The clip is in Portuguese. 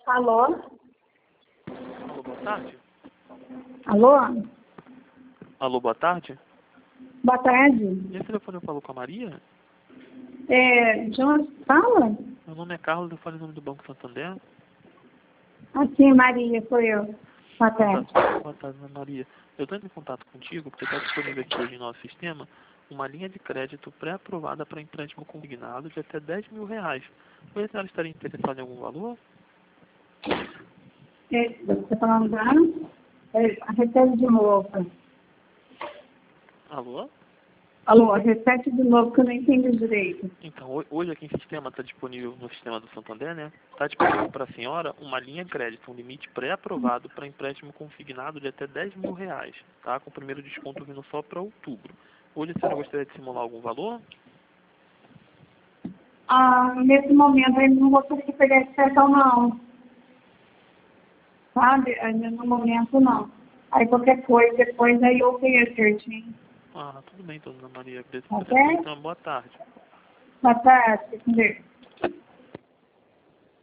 Alô? Alô, boa tarde. Alô? Alô, boa tarde. Boa tarde. Esse telefone falou com a Maria? De onde fala? Meu nome é Carlos, eu falo em nome do Banco Santander. Sim, Maria, sou eu. Boa tarde. Boa tarde, Ana Maria. Eu estou em contato contigo porque está disponível aqui hoje em nosso sistema uma linha de crédito pré-aprovada para empréstimo consignado de até R$10.000. A senhora estaria interessada em algum valor? Você falando da... Repete de novo. Alô? Alô, repete de novo que eu não entendi direito. Então, hoje aqui em sistema está disponível no sistema do Santander, né? Está disponível para a senhora uma linha de crédito, um limite pré-aprovado para empréstimo consignado de até R$10.000, tá? Com o primeiro desconto vindo só para outubro. Hoje a senhora gostaria de simular algum valor? Nesse momento eu não vou conseguir pegar esse cartão, não. Sabe? Ainda no momento, não. Aí qualquer coisa, depois aí eu vejo certinho. Ah, tudo bem, dona Maria. Tá certo? Então, boa tarde. Boa tarde.